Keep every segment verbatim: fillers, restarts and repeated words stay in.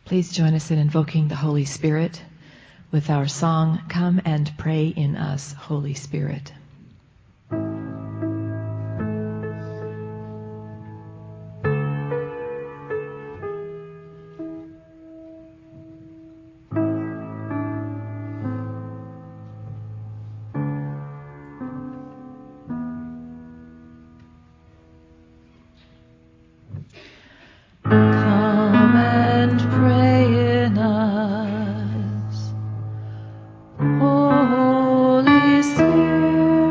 Please join us in invoking the Holy Spirit with our song, Come and Pray in Us, Holy Spirit. Holy Spirit.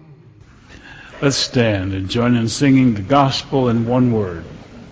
Let's stand and join in singing the gospel in one word.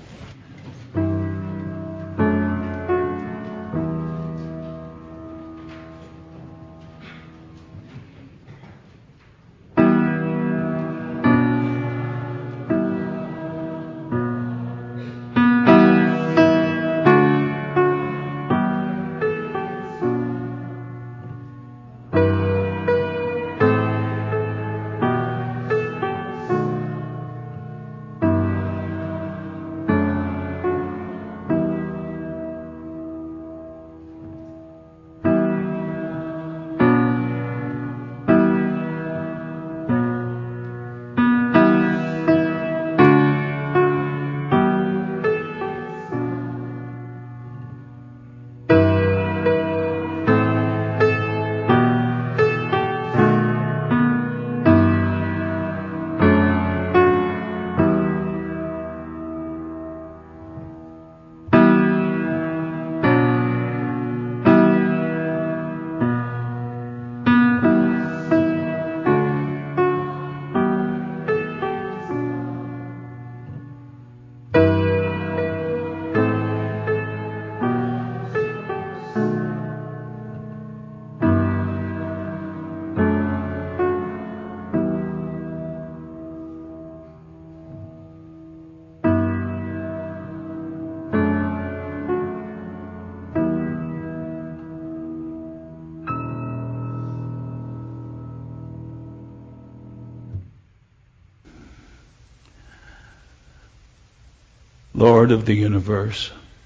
Lord of the universe,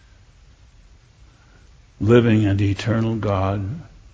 living and eternal God,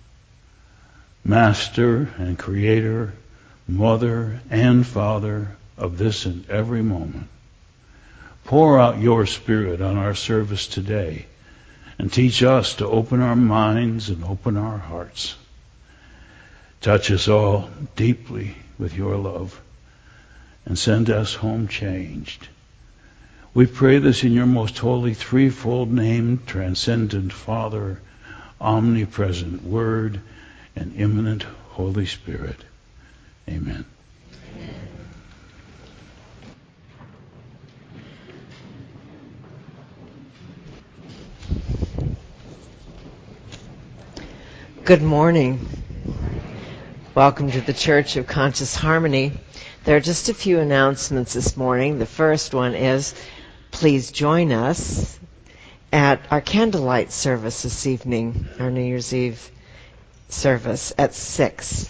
Master and Creator, Mother and Father of this and every moment, pour out your Spirit on our service today and teach us to open our minds and open our hearts. Touch us all deeply with your love and send us home changed. We pray this in your most holy threefold name, transcendent Father, omnipresent Word, and immanent Holy Spirit. Amen. Amen. Good morning. Welcome to the Church of Conscious Harmony. There are just a few announcements this morning. The first one is, please join us at our candlelight service this evening, our New Year's Eve service at six.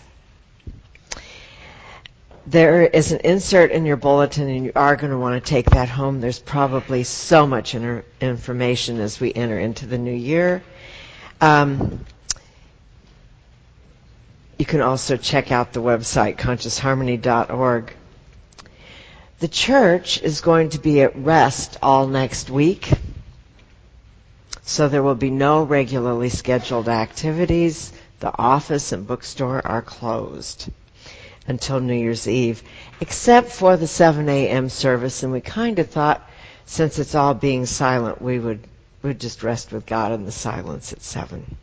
There is an insert in your bulletin, and you are going to want to take that home. There's probably so much inter- information as we enter into the new year. Um, you can also check out the website, conscious harmony dot org. The church is going to be at rest all next week, so there will be no regularly scheduled activities. The office and bookstore are closed until New Year's Eve, except for the seven a.m. service, and we kind of thought, since it's all being silent, we would would just rest with God in the silence at seven.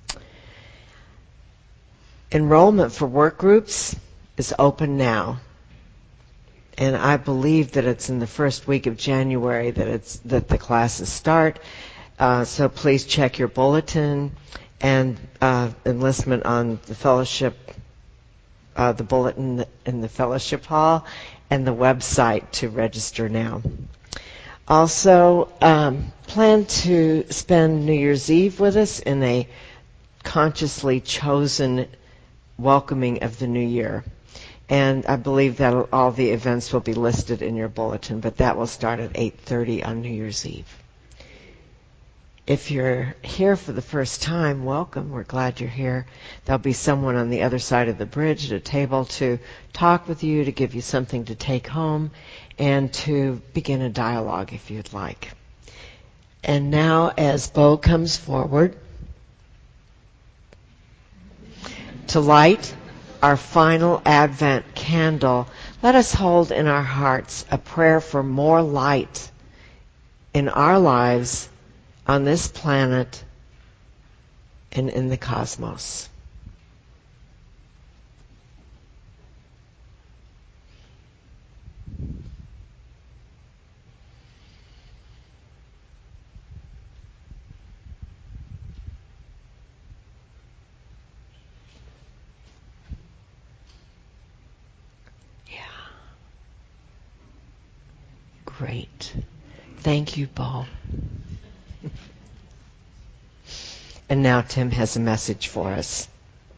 Enrollment for work groups is open now. And I believe that it's in the first week of January that it's that the classes start. Uh, so please check your bulletin and uh, enlistment on the fellowship, uh, the bulletin in the fellowship hall, and the website to register now. Also, um, plan to spend New Year's Eve with us in a consciously chosen welcoming of the new year. And I believe that all the events will be listed in your bulletin, but that will start at eight thirty on New Year's Eve. If you're here for the first time, welcome. We're glad you're here. There'll be someone on the other side of the bridge at a table to talk with you, to give you something to take home, and to begin a dialogue if you'd like. And now, as Bo comes forward to light our final Advent candle, let us hold in our hearts a prayer for more light in our lives, on this planet, and in the cosmos. Great. Thank you, Paul. And now Tim has a message for us.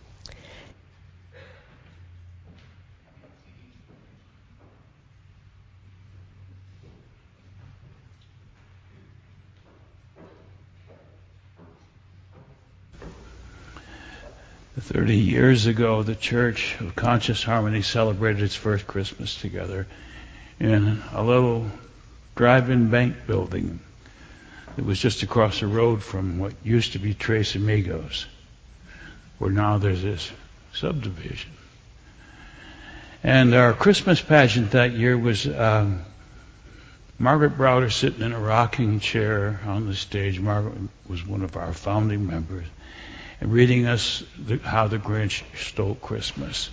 Thirty years ago, the Church of Conscious Harmony celebrated its first Christmas together in a little drive-in bank building that was just across the road from what used to be Tres Amigos, where now there's this subdivision. And our Christmas pageant that year was um, Margaret Browder sitting in a rocking chair on the stage. Margaret was one of our founding members, and reading us the, how the Grinch stole Christmas.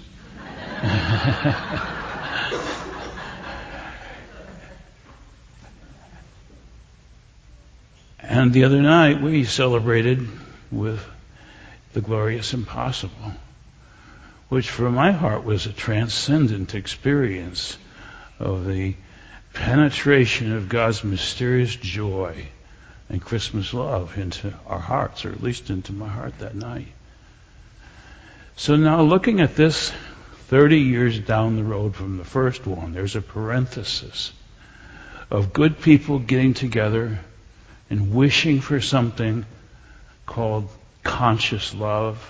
And the other night we celebrated with the Glorious Impossible, which for my heart was a transcendent experience of the penetration of God's mysterious joy and Christmas love into our hearts, or at least into my heart that night. So now looking at this thirty years down the road from the first one, there's a parenthesis of good people getting together and wishing for something called conscious love,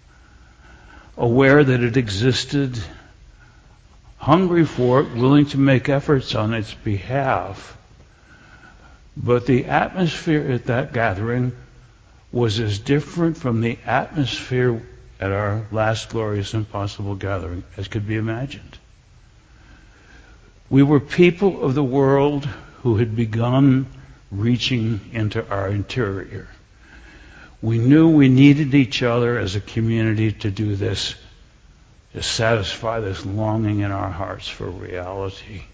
aware that it existed, hungry for it, willing to make efforts on its behalf. But the atmosphere at that gathering was as different from the atmosphere at our last Glorious Impossible gathering as could be imagined. We were people of the world who had begun reaching into our interior. We knew we needed each other as a community to do this, to satisfy this longing in our hearts for reality.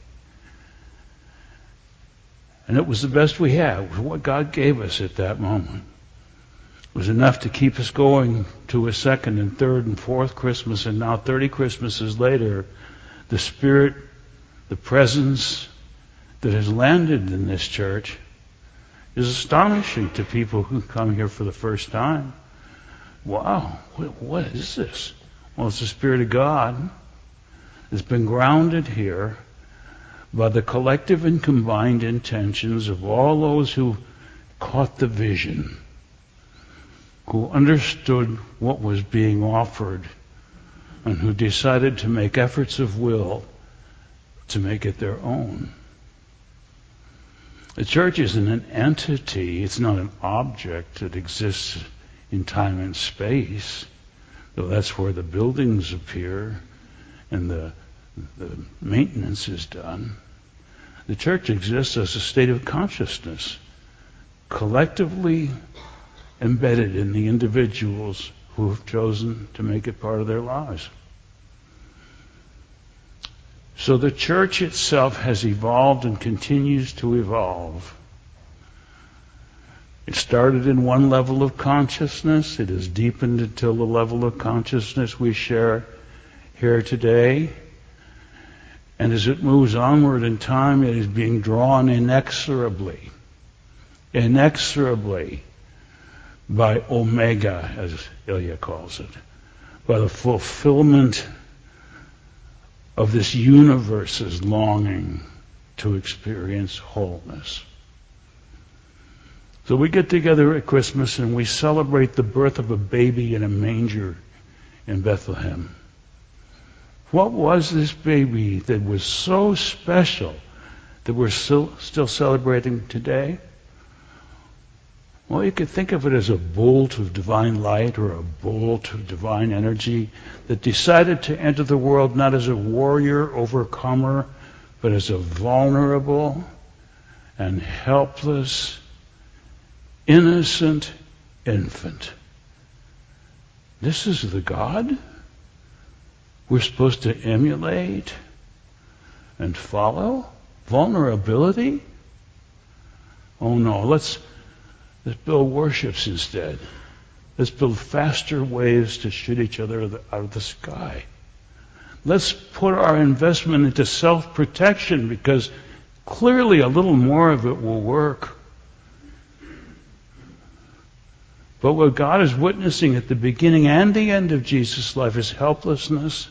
And it was the best we had. It was what God gave us at that moment. It was enough to keep us going to a second and third and fourth Christmas, and now thirty Christmases later, the Spirit, the presence that has landed in this church is astonishing to people who come here for the first time. Wow, what, what is this? Well, it's the Spirit of God. It's been grounded here by the collective and combined intentions of all those who caught the vision, who understood what was being offered, and who decided to make efforts of will to make it their own. The church isn't an entity. It's not an object that exists in time and space, though that's where the buildings appear and the, the maintenance is done. The church exists as a state of consciousness, collectively embedded in the individuals who have chosen to make it part of their lives. So the church itself has evolved and continues to evolve. It started in one level of consciousness. It has deepened until the level of consciousness we share here today. And as it moves onward in time, it is being drawn inexorably, inexorably by Omega, as Ilya calls it, by the fulfillment of this universe's longing to experience wholeness. So we get together at Christmas and we celebrate the birth of a baby in a manger in Bethlehem. What was this baby that was so special that we're still, still celebrating today? Well, you could think of it as a bolt of divine light or a bolt of divine energy that decided to enter the world not as a warrior overcomer, but as a vulnerable and helpless, innocent infant. This is the God we're supposed to emulate and follow? Vulnerability? Oh no, let's let's build worships instead. Let's build faster ways to shoot each other out of the sky. Let's put our investment into self-protection, because clearly a little more of it will work. But what God is witnessing at the beginning and the end of Jesus' life is helplessness,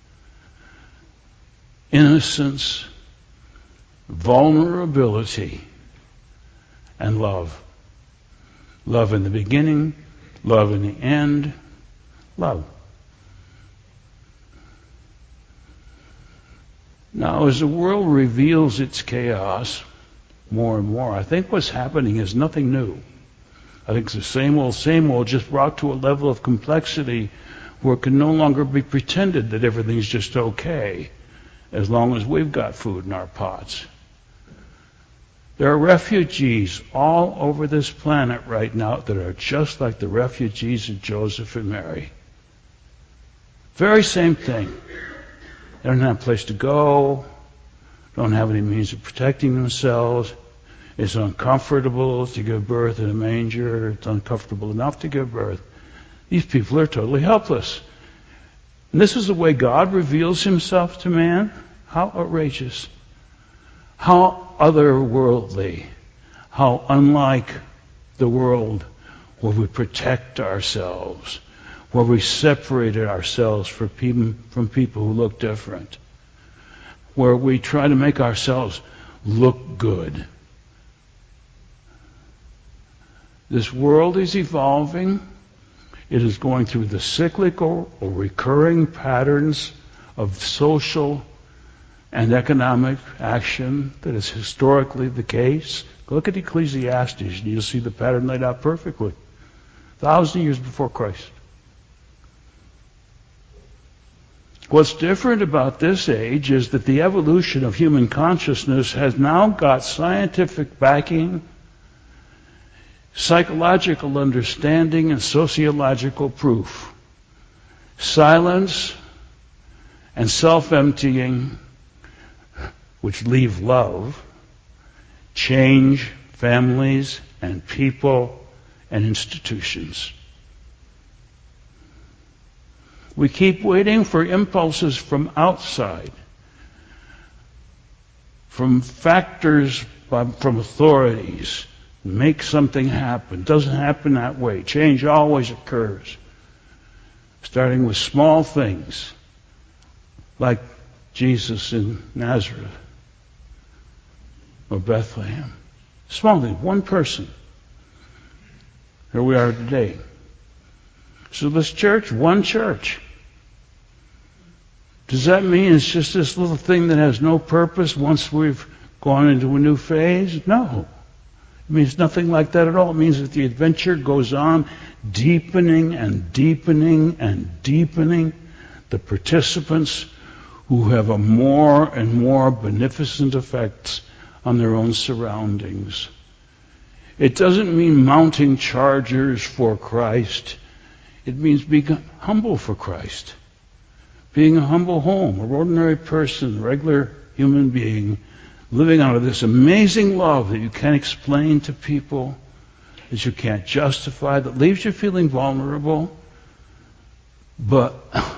innocence, vulnerability, and love. Love in the beginning, love in the end, love. Now, as the world reveals its chaos more and more, I think what's happening is nothing new. I think it's the same old, same old, just brought to a level of complexity where it can no longer be pretended that everything's just okay as long as we've got food in our pots. There are refugees all over this planet right now that are just like the refugees of Joseph and Mary. Very same thing. They don't have a place to go, don't have any means of protecting themselves. It's uncomfortable to give birth in a manger. It's uncomfortable enough to give birth. These people are totally helpless. And this is the way God reveals himself to man. How outrageous. How otherworldly. How unlike the world where we protect ourselves, where we separated ourselves from people, from people who look different, where we try to make ourselves look good. This world is evolving. It is going through the cyclical or recurring patterns of social and economic action that is historically the case. Look at Ecclesiastes and you'll see the pattern laid out perfectly. A thousand years before Christ. What's different about this age is that the evolution of human consciousness has now got scientific backing, psychological understanding, and sociological proof. Silence and self-emptying, which leave love, change families and people and institutions. We keep waiting for impulses from outside, from factors, from authorities. Make something happen. Doesn't happen that way. Change always occurs. Starting with small things, like Jesus in Nazareth or Bethlehem. Small things, one person. Here we are today. So this church, one church. Does that mean it's just this little thing that has no purpose once we've gone into a new phase? No. It means nothing like that at all. It means that the adventure goes on, deepening and deepening and deepening. The participants who have a more and more beneficent effects on their own surroundings. It doesn't mean mounting chargers for Christ. It means being humble for Christ. Being a humble home, an ordinary person, regular human being, living out of this amazing love that you can't explain to people, that you can't justify, that leaves you feeling vulnerable, but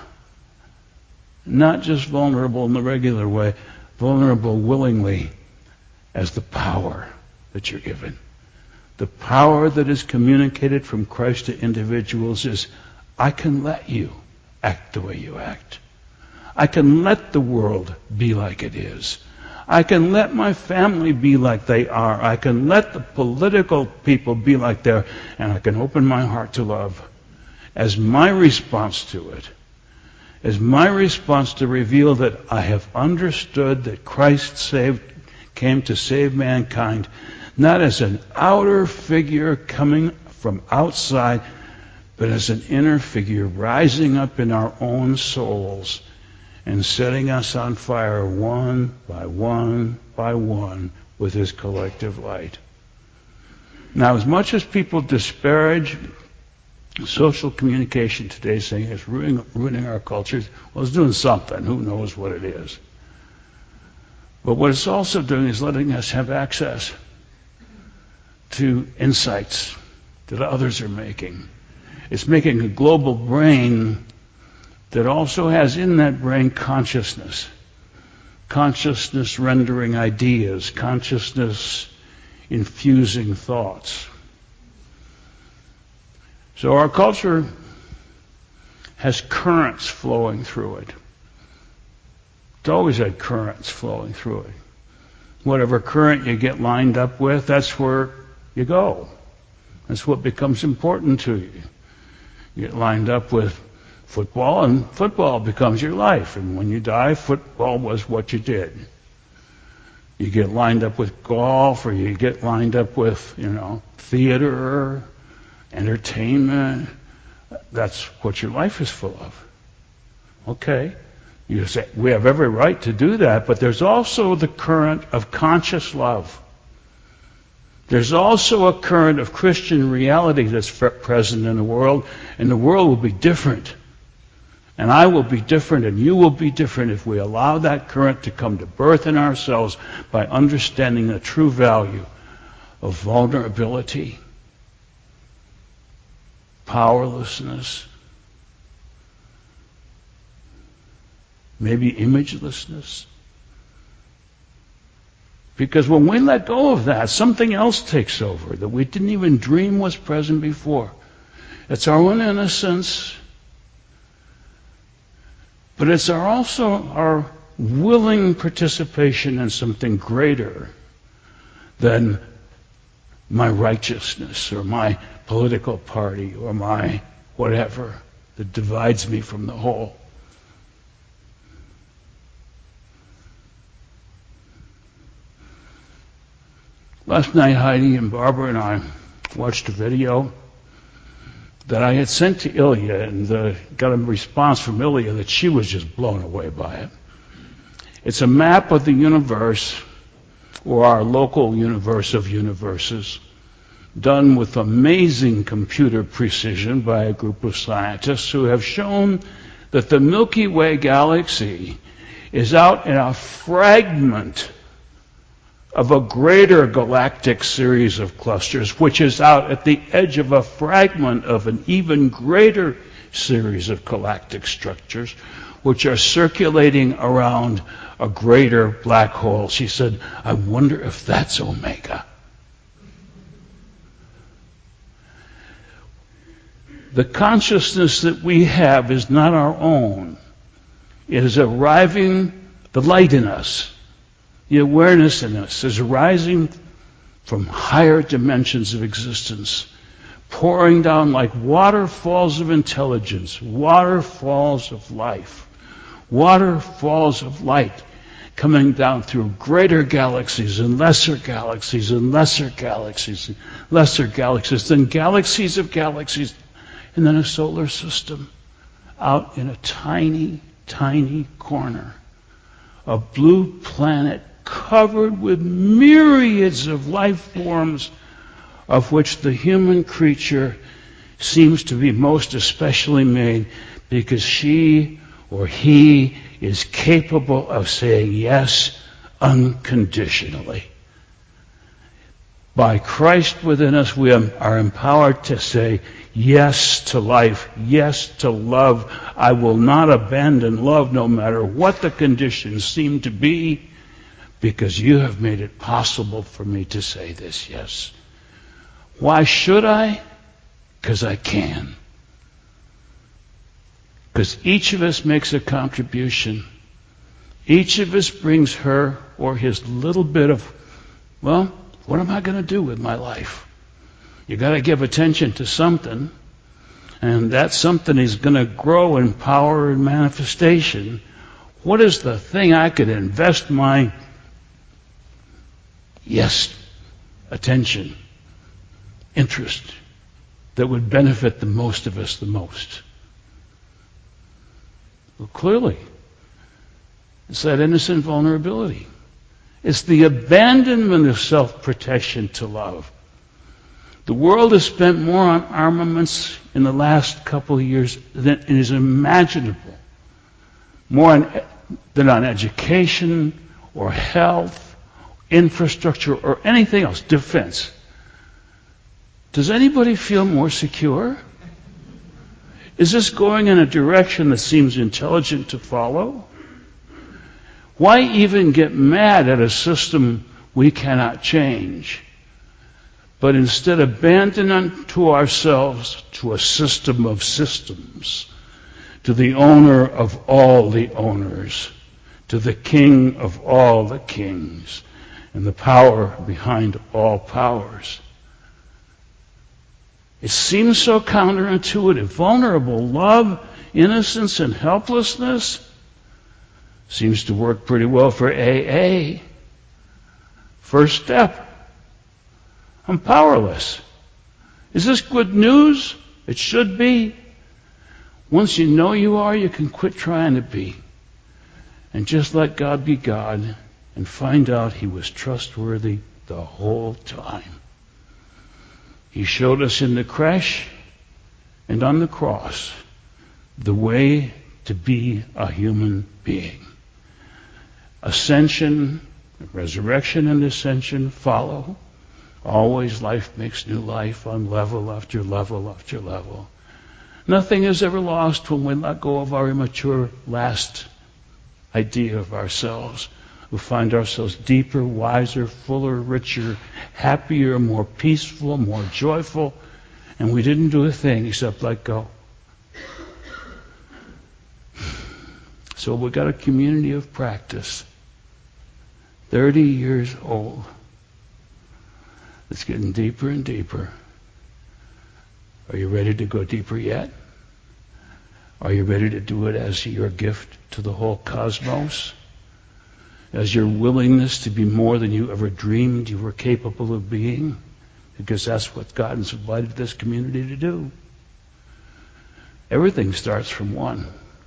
not just vulnerable in the regular way, vulnerable willingly as the power that you're given. The power that is communicated from Christ to individuals is, I can let you act the way you act. I can let the world be like it is. I can let my family be like they are. I can let the political people be like they are. And I can open my heart to love as my response to it. As my response to reveal that I have understood that Christ saved, came to save mankind, not as an outer figure coming from outside, but as an inner figure rising up in our own souls and setting us on fire one by one by one with his collective light. Now, as much as people disparage social communication today, saying it's ruining, ruining our cultures, well, it's doing something. Who knows what it is? But what it's also doing is letting us have access to insights that others are making. It's making a global brain that also has in that brain consciousness. consciousness rendering ideas, consciousness infusing thoughts. So our culture has currents flowing through it. It's always had currents flowing through it. Whatever current you get lined up with, that's where you go. That's what becomes important to you. You get lined up with football, and football becomes your life. And when you die, football was what you did. You get lined up with golf, or you get lined up with, you know, theater, entertainment. That's what your life is full of. Okay. You say, we have every right to do that, but there's also the current of conscious love. There's also a current of Christian reality that's present in the world, and the world will be different. And I will be different, and you will be different if we allow that current to come to birth in ourselves by understanding the true value of vulnerability, powerlessness, maybe imagelessness. Because when we let go of that, something else takes over that we didn't even dream was present before. It's our own innocence, but it's our also our willing participation in something greater than my righteousness or my political party or my whatever that divides me from the whole. Last night, Heidi and Barbara and I watched a video that I had sent to Ilya, and uh, got a response from Ilya that she was just blown away by it. It's a map of the universe, or our local universe of universes, done with amazing computer precision by a group of scientists who have shown that the Milky Way galaxy is out in a fragment of a greater galactic series of clusters, which is out at the edge of a fragment of an even greater series of galactic structures, which are circulating around a greater black hole. She said, I wonder if that's Omega. The consciousness that we have is not our own. It is arriving, the light in us, the awareness in us is arising from higher dimensions of existence, pouring down like waterfalls of intelligence, waterfalls of life, waterfalls of light, coming down through greater galaxies and lesser galaxies and lesser galaxies and lesser galaxies, then galaxies of galaxies, and then a solar system out in a tiny, tiny corner, a blue planet covered with myriads of life forms, of which the human creature seems to be most especially made, because she or he is capable of saying yes unconditionally. By Christ within us, we are empowered to say yes to life, yes to love. I will not abandon love no matter what the conditions seem to be, because you have made it possible for me to say this yes. Why should I? Because I can. Because each of us makes a contribution. Each of us brings her or his little bit of, well, what am I going to do with my life? You got to give attention to something, and that something is going to grow in power and manifestation. What is the thing I could invest my yes, attention, interest, that would benefit the most of us the most? Well, clearly, it's that innocent vulnerability. It's the abandonment of self-protection to love. The world has spent more on armaments in the last couple of years than is imaginable. More on, than on education or health, infrastructure, or anything else, defense. Does anybody feel more secure? Is this going in a direction that seems intelligent to follow? Why even get mad at a system we cannot change? But instead abandon unto ourselves to a system of systems, to the owner of all the owners, to the king of all the kings, and the power behind all powers. It seems so counterintuitive. Vulnerable love, innocence, and helplessness seems to work pretty well for A A. First step. I'm powerless. Is this good news? It should be. Once you know you are, you can quit trying to be. And just let God be God and find out He was trustworthy the whole time. He showed us in the creche and on the cross the way to be a human being. Ascension, resurrection and ascension follow. Always life makes new life on level after level after level. Nothing is ever lost when we let go of our immature last idea of ourselves. We find ourselves deeper, wiser, fuller, richer, happier, more peaceful, more joyful, and we didn't do a thing except let go. So we got a community of practice, thirty years old. It's getting deeper and deeper. Are you ready to go deeper yet? Are you ready to do it as your gift to the whole cosmos? As your willingness to be more than you ever dreamed you were capable of being? Because that's what God has invited this community to do. Everything starts from one.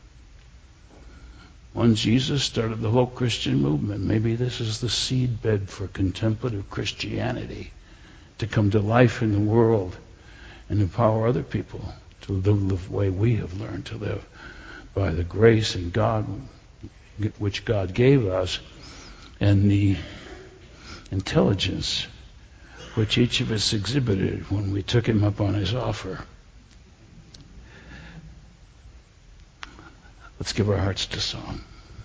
When Jesus started the whole Christian movement, maybe this is the seedbed for contemplative Christianity, to come to life in the world and empower other people to live the way we have learned to live by the grace and God which God gave us and the intelligence which each of us exhibited when we took Him up on His offer. Let's give our hearts to song.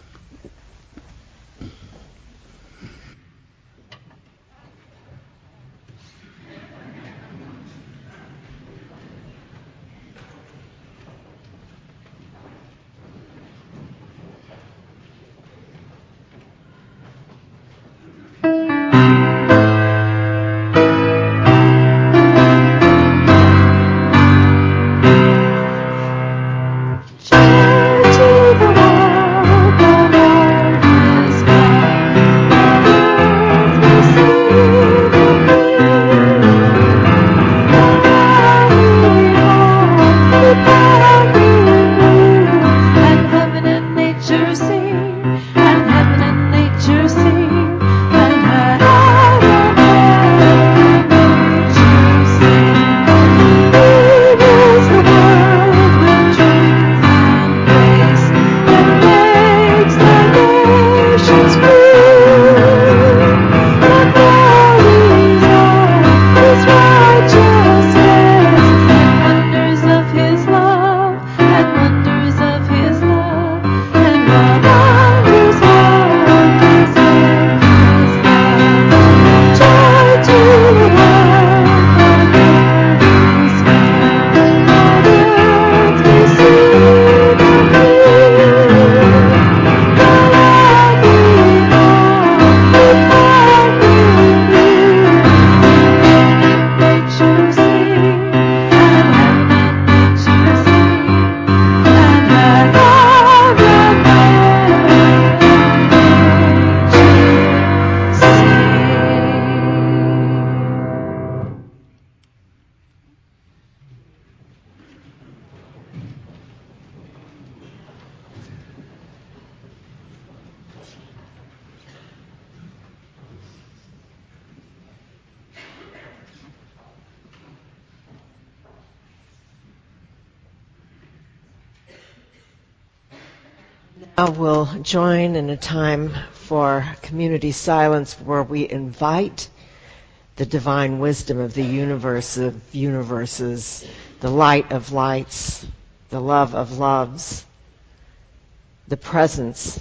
Now we'll join in a time for community silence where we invite the divine wisdom of the universe of universes, the light of lights, the love of loves, the presence,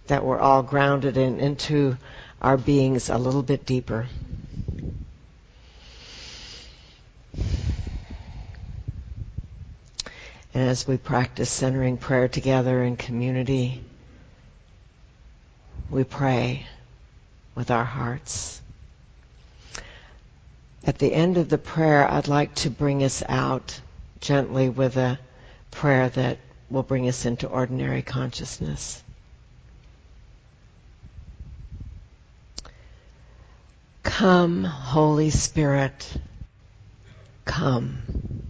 that we're all grounded in, into our beings a little bit deeper. And as we practice centering prayer together in community, we pray with our hearts. At the end of the prayer, I'd like to bring us out gently with a prayer that will bring us into ordinary consciousness. Come, Holy Spirit, come.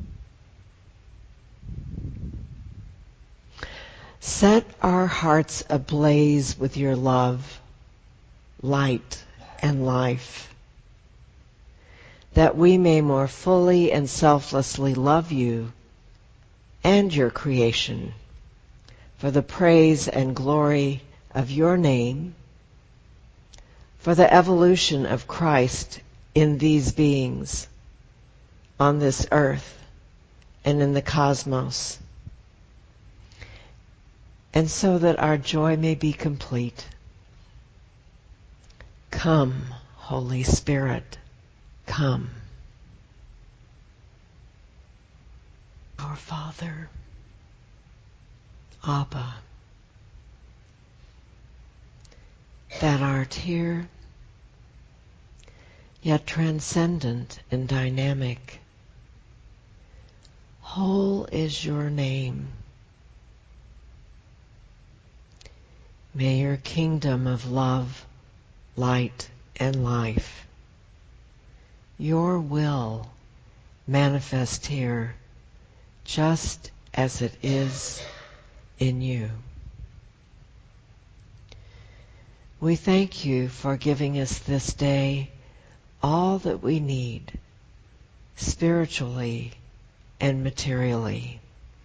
Set our hearts ablaze with your love, light, and life, that we may more fully and selflessly love you and your creation for the praise and glory of your name, for the evolution of Christ in these beings, on this earth and in the cosmos, and so that our joy may be complete. Come, Holy Spirit, come. Our Father, Abba, that art here, yet transcendent and dynamic. Whole is your name. May your kingdom of love, light, and life, your will, manifest here just as it is in you. We thank you for giving us this day all that we need, spiritually and materially.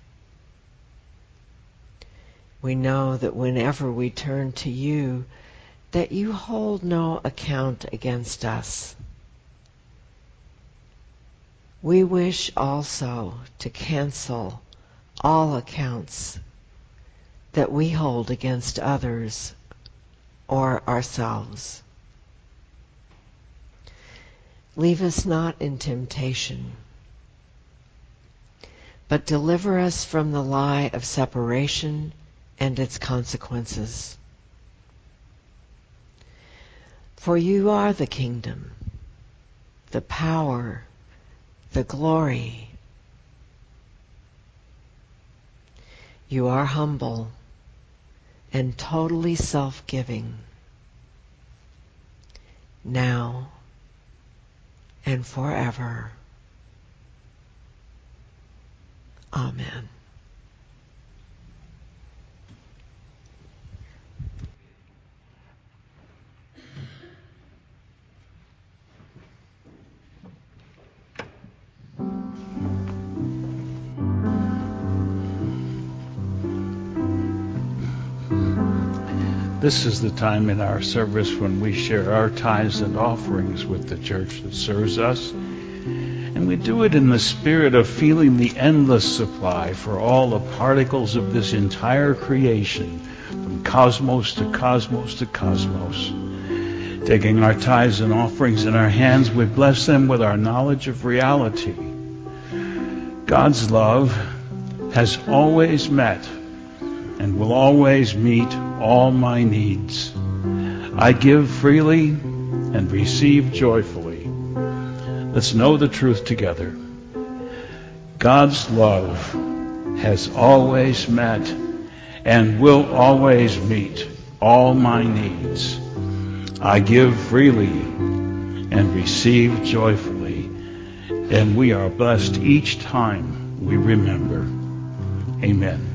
We know that whenever we turn to you, that you hold no account against us. We wish also to cancel all accounts that we hold against others or ourselves. Leave us not in temptation, but deliver us from the lie of separation and its consequences. For you are the kingdom, the power, the glory. You are humble and totally self-giving, now and forever. Amen. This is the time in our service when we share our tithes and offerings with the church that serves us. And we do it in the spirit of feeling the endless supply for all the particles of this entire creation, from cosmos to cosmos to cosmos. Taking our tithes and offerings in our hands, we bless them with our knowledge of reality. God's love has always met and will always meet all my needs. I give freely and receive joyfully. Let's know the truth together. God's love has always met and will always meet all my needs. I give freely and receive joyfully, and we are blessed each time we remember. Amen.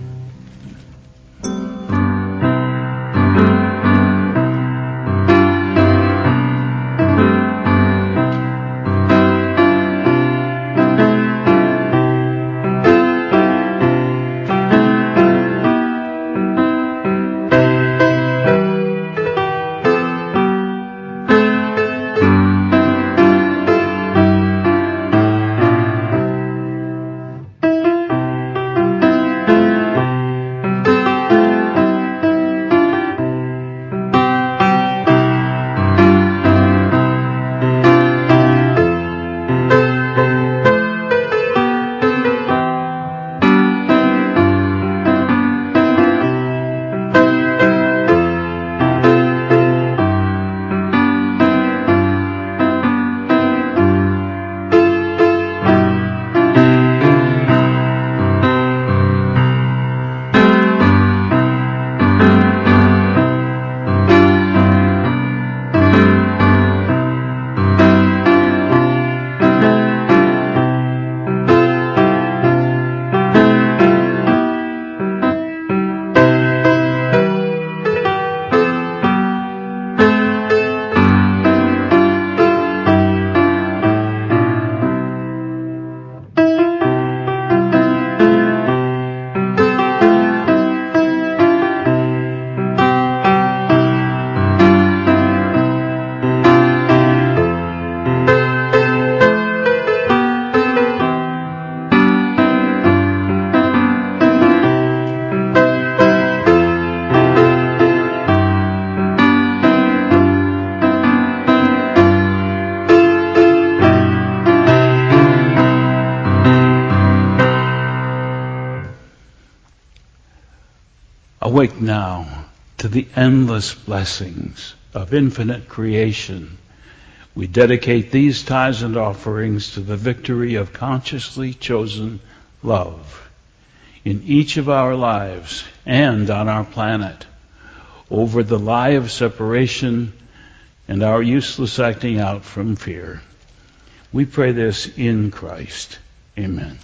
awake now to the endless blessings of infinite creation. We dedicate these tithes and offerings to the victory of consciously chosen love in each of our lives and on our planet, over the lie of separation and our useless acting out from fear. We pray this in Christ. Amen.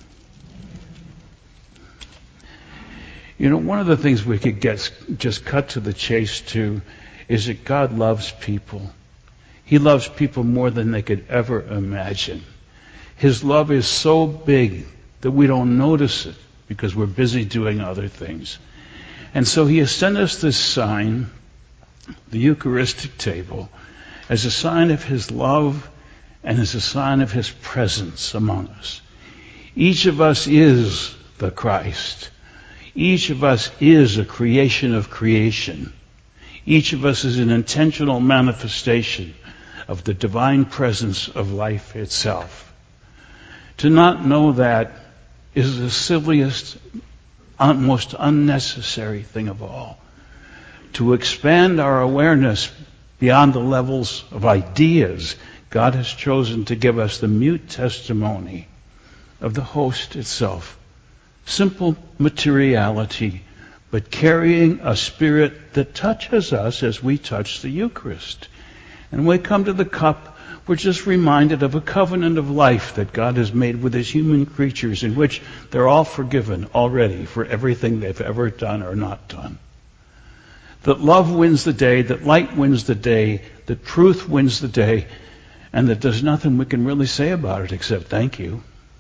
You know, one of the things we could get just cut to the chase to is that God loves people. He loves people more than they could ever imagine. His love is so big that we don't notice it because we're busy doing other things. And so he has sent us this sign, the Eucharistic table, as a sign of his love and as a sign of his presence among us. Each of us is the Christ. Each of us is a creation of creation. Each of us is an intentional manifestation of the divine presence of life itself. To not know that is the silliest, most unnecessary thing of all. To expand our awareness beyond the levels of ideas, God has chosen to give us the mute testimony of the host itself. Simple materiality, but carrying a spirit that touches us as we touch the Eucharist. And when we come to the cup, we're just reminded of a covenant of life that God has made with his human creatures, in which they're all forgiven already for everything they've ever done or not done. That love wins the day, that light wins the day, that truth wins the day, and that there's nothing we can really say about it except thank you.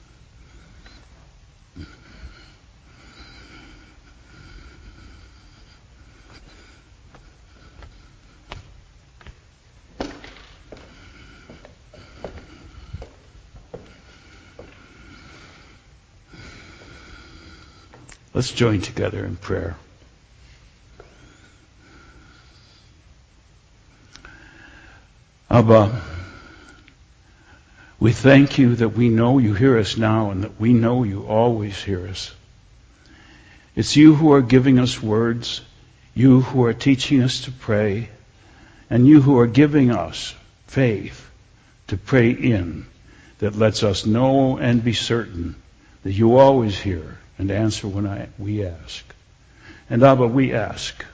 Let's join together in prayer. Abba, we thank you that we know you hear us now and that we know you always hear us. It's you who are giving us words, you who are teaching us to pray, and you who are giving us faith to pray in that lets us know and be certain that you always hear and answer when I, we ask. And Abba, we ask.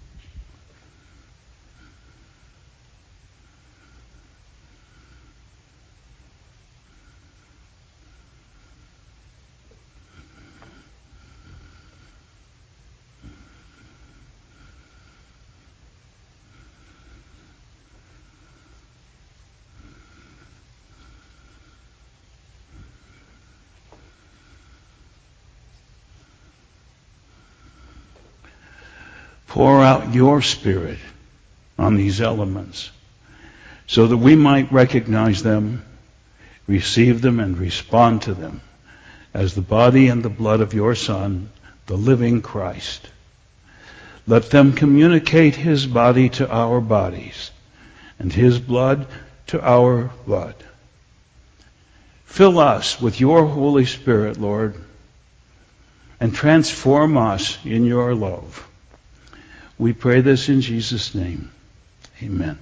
Pour out your Spirit on these elements so that we might recognize them, receive them, and respond to them as the body and the blood of your Son, the living Christ. Let them communicate his body to our bodies and his blood to our blood. Fill us with your Holy Spirit, Lord, and transform us in your love. We pray this in Jesus' name. Amen.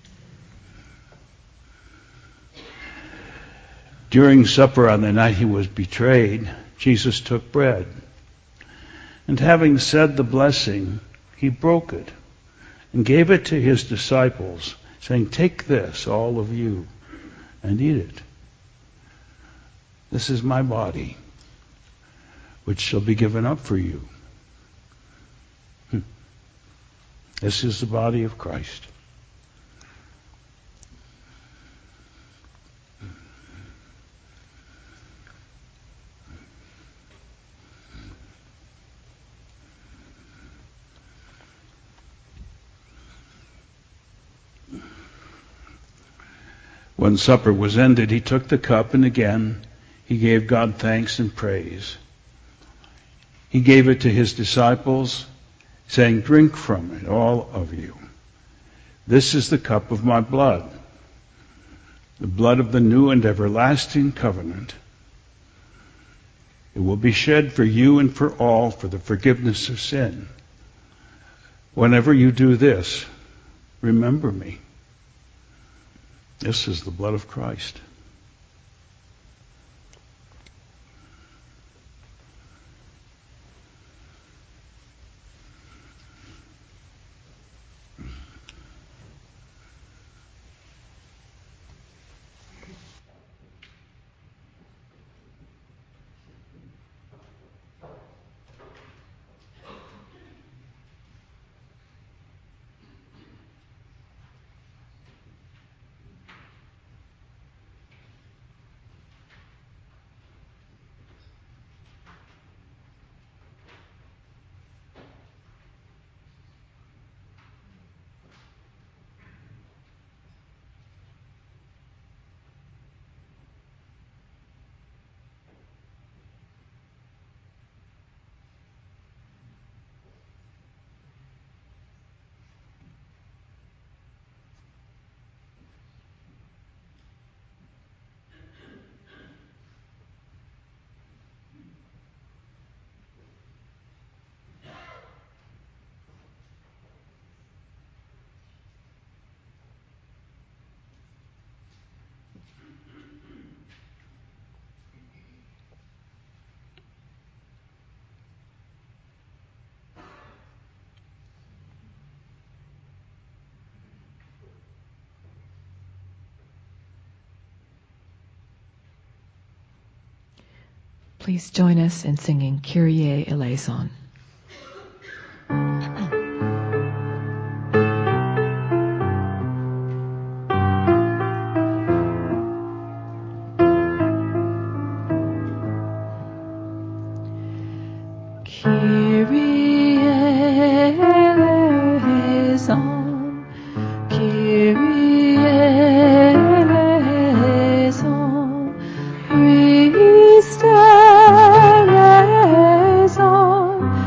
During supper on the night he was betrayed, Jesus took bread. And having said the blessing, he broke it and gave it to his disciples, saying, "Take this, all of you, and eat it. This is my body, which shall be given up for you." This is the body of Christ. When supper was ended, he took the cup, and again he gave God thanks and praise. He gave it to his disciples, saying, "Drink from it, all of you. This is the cup of my blood, the blood of the new and everlasting covenant. It will be shed for you and for all for the forgiveness of sin. Whenever you do this, remember me. This is the blood of Christ. Please join us in singing Kyrie eleison. Kyrie eleison, Kyrie eleison, Christe eleison,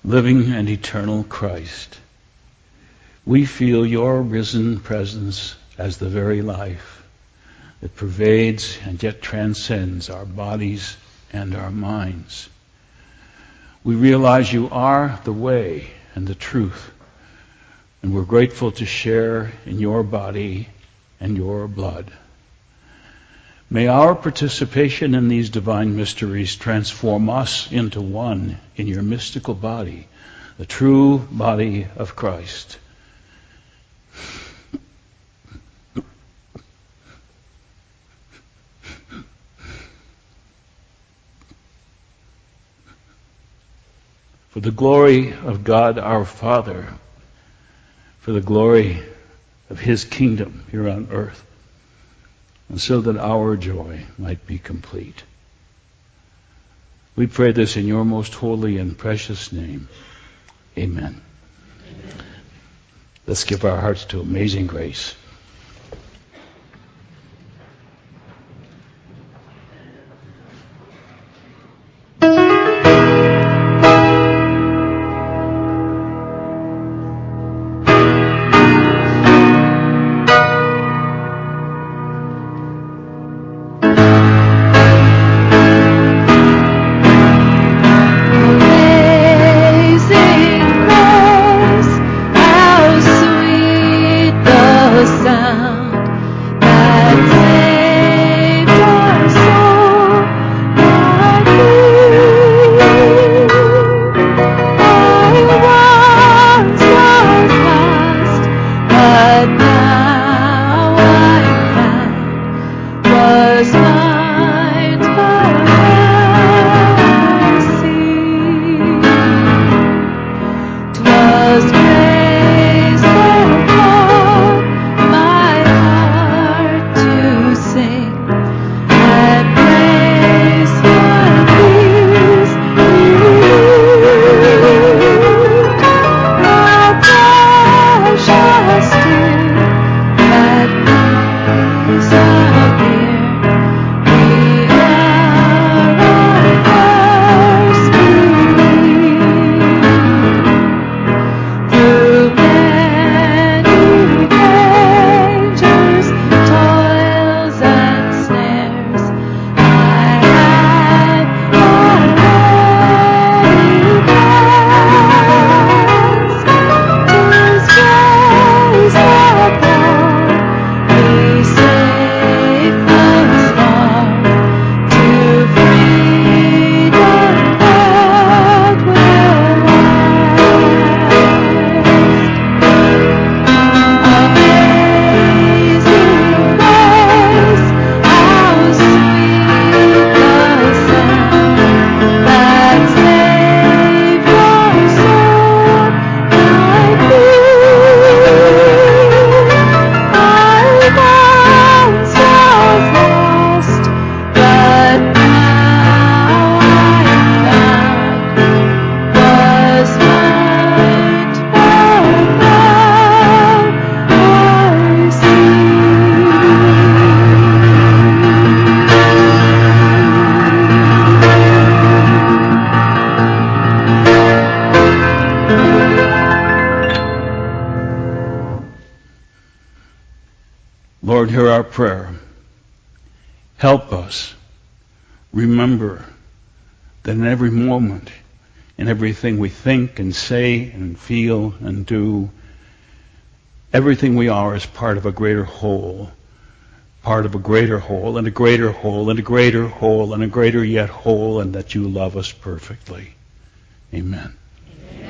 living and eternal Christ, we feel your risen presence as the very life that pervades and yet transcends our bodies and our minds. We realize you are the way and the truth, and we're grateful to share in your body and your blood. May our participation in these divine mysteries transform us into one in your mystical body, the true body of Christ. For the glory of God our Father, for the glory of His kingdom here on earth, and so that our joy might be complete. We pray this in your most holy and precious name. Amen. Amen. Let's give our hearts to Amazing Grace. Lord, hear our prayer. Help us remember that in every moment, in everything we think and say and feel and do, everything we are is part of a greater whole, part of a greater whole, and a greater whole, and a greater whole, and a greater yet whole, and that you love us perfectly. Amen. Amen.